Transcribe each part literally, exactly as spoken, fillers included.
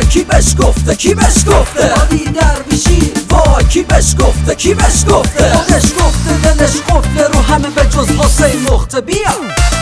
کی بهش گفته کی بهش گفته علی درویشی وای کی بهش گفته کی بهش گفته خودش گفته دلش قفله رو همه به جز حسین نقطه. بیا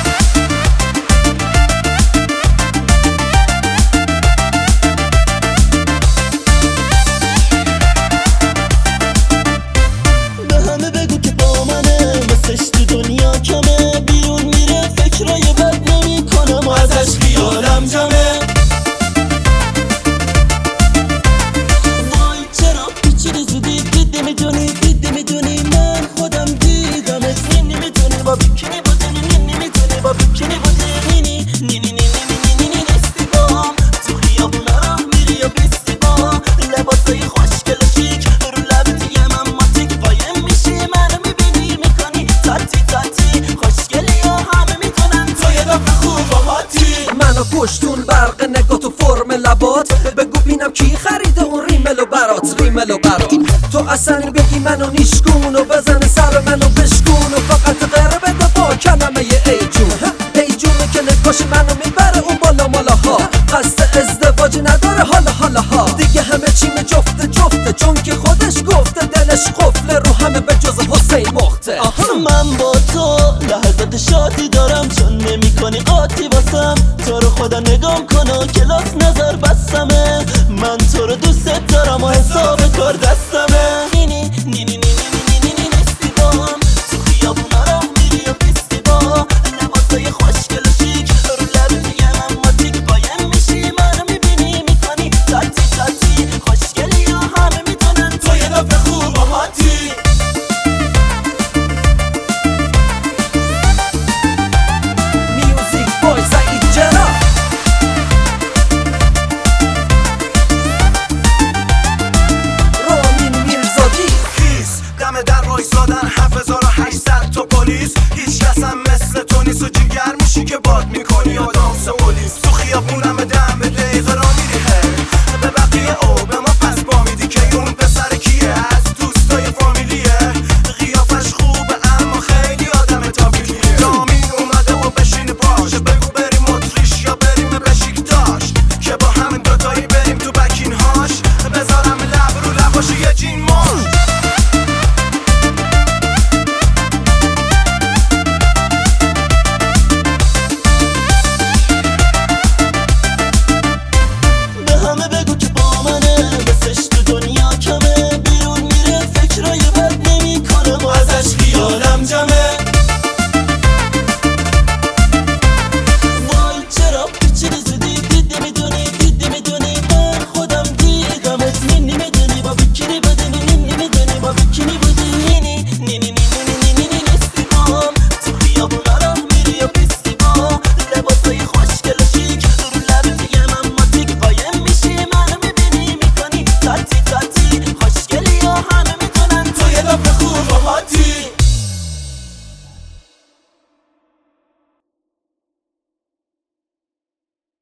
پشتون برق نگاه تو فرم لبات بگو بینم کی خریده اون ریملو برات ریملو برات تو اصلا بگی منو نیشگون و بزن سر منو بشکون و فقط غره بده با کلمه ای جون ای جونه که نگاش منو میبره اون بالا مالا ها قصد ازدواج نداره حالا حالا ها دیگه همه چی جفته جفته چون که خودش گفته دلش قفله رو همه به جز حسین مخته. من با تو لحظات شادی دارم چون نمی کنی قاطی واسم تو رو خدا نگام کن و کلاس نظر بسمه من تو رو دوست دارم و حساب کار دستمه.